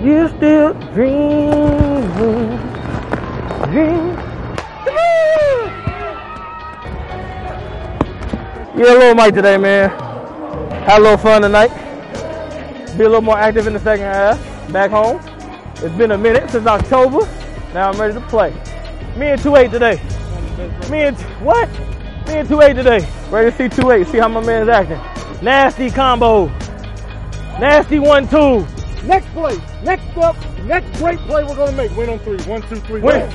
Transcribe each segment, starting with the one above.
You still dream. You're a little Mike today, man. Had a little fun tonight. Be a little more active in the second half. Back home. It's been a minute since October. Now I'm ready to play. Me and 2-8 today. Me and 2-8 today. Ready to see 2-8. See how my man's acting. Nasty combo. Nasty 1-2. Next play. Next up. Next great play we're going to make. Win on 3. 1, 2, 3. Win.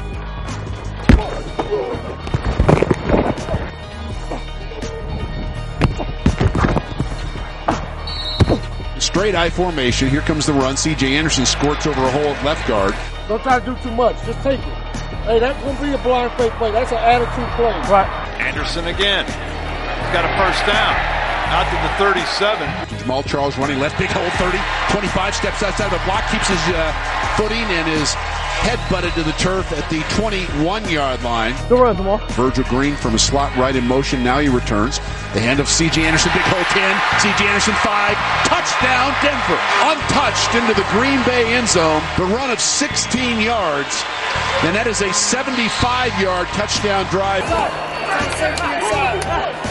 Straight I formation. Here comes the run. C.J. Anderson squirts over a hole at left guard. Don't try to do too much. Just take it. Hey, that's going to be a blind fake play. That's an attitude play. Right. Anderson again. He's got a first down. Out to the 37. Jamal Charles running left, big hole, 30, 25, steps outside the block, keeps his footing and his head butted to the turf at the 21-yard line. Good run, Jamal. Virgil Green from a slot right in motion. Now he returns. The hand of C.J. Anderson, big hole 10. C.J. Anderson 5. Touchdown, Denver. Untouched into the Green Bay end zone. The run of 16 yards. And that is a 75-yard touchdown drive.